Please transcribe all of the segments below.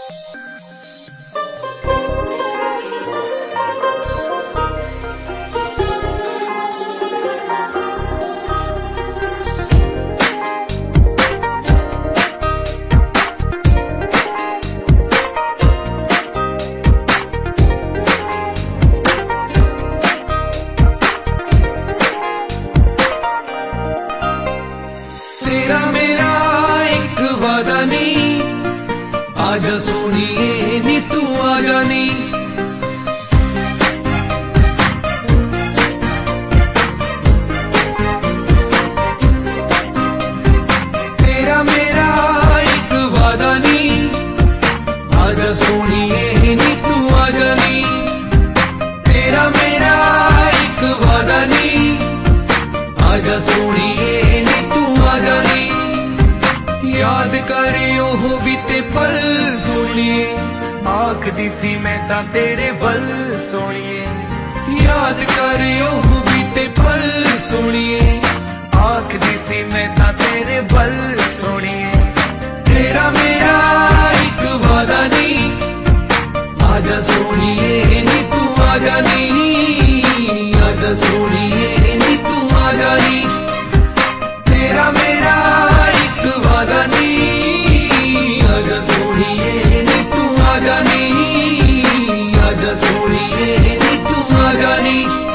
तेरा मेरा एक वादा नहीं, आजा सोनिए नी तू आजा नी। तेरा मेरा एक वादा नहीं, आजा सोनिए नी तू आजा नी। तेरा मेरा एक वादा नहीं, आजा सोनिए नी तू आजा नी। याद करे ओह बीते पल सोनिए, आखदी सी मैं तां तेरे बल सोनिए। याद करे ओह बीते पल सोनिए, आखदी सी मैं तां तेरे बल सोनिए। तेरा मेरा एक वादा नहीं, आजा सोनिए नी तू आजा नी। आजा सोनिए नी तू आजा नी। तेरा मेरा एक वादा नहीं, आजा सोनिए नी तू आजा नी। आजा सोनिए नी तू आजा नी।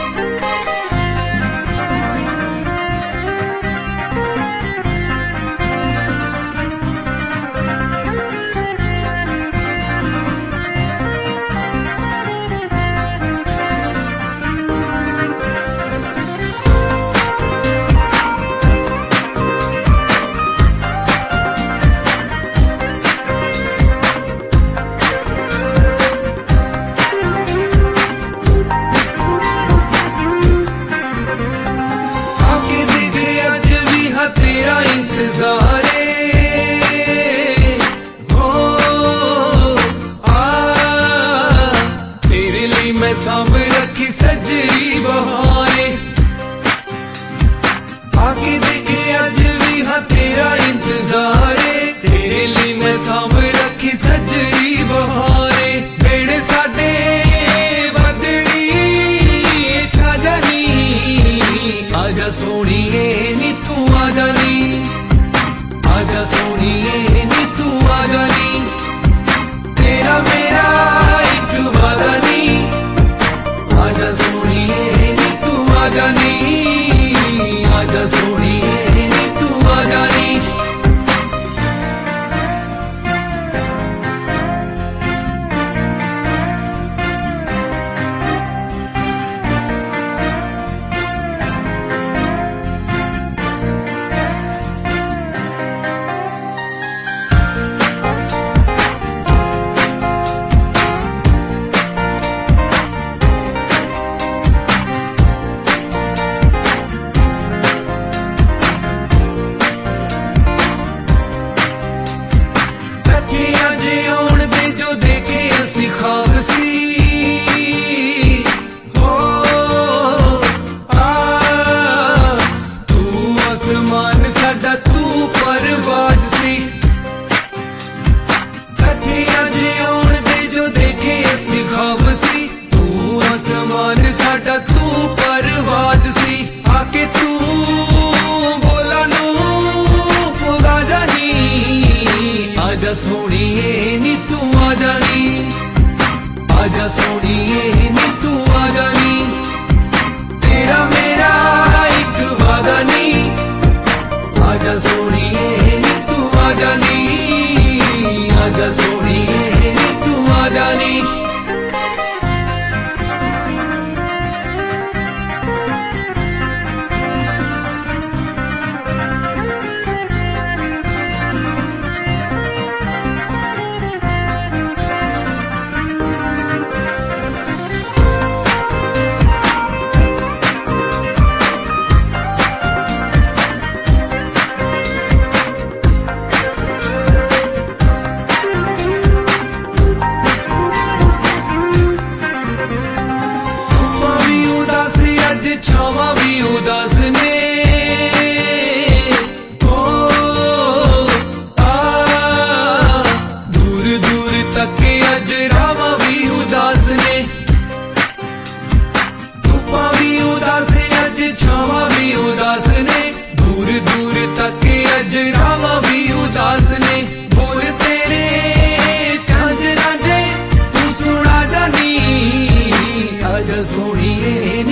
तेरा इंतजार हो तेरे लिए मैं सांभ रखी सजरी बहारे। आके देखे अज भी हाँ तेरा इंतजार, तेरे लिए मैं सांभ रखी सजरी बहारे। बेड़े साडे बदली छा जानी, आजा सोनिए नी तू आजा नी। आजा सोनिए नी तू आजा नी। तेरा मेरा एक वादा नहीं, आजा सोनिए नी तू आजा नी। आजा सोनिए नी तू आजा नी। साडा तू परवाज सी, आके तू बोला नू पुगा जानी। आजा सोनिए नी तू आजा नी। आजा सोनिए नी तू आजा नी। तेरा मेरा एक वादा नहीं, आजा सोनिए नी तू आजा नी। आजा सोनिए नी तू आजा नी। दूर तक अज रावां भी उदास ने, धुप्पां भी उदास अज छावां भी उदास ने, दूर दूर तक अज रावां भी उदास ने। बोल तेरे झांझरां दे तू सुना जानी, आजा सोहणीए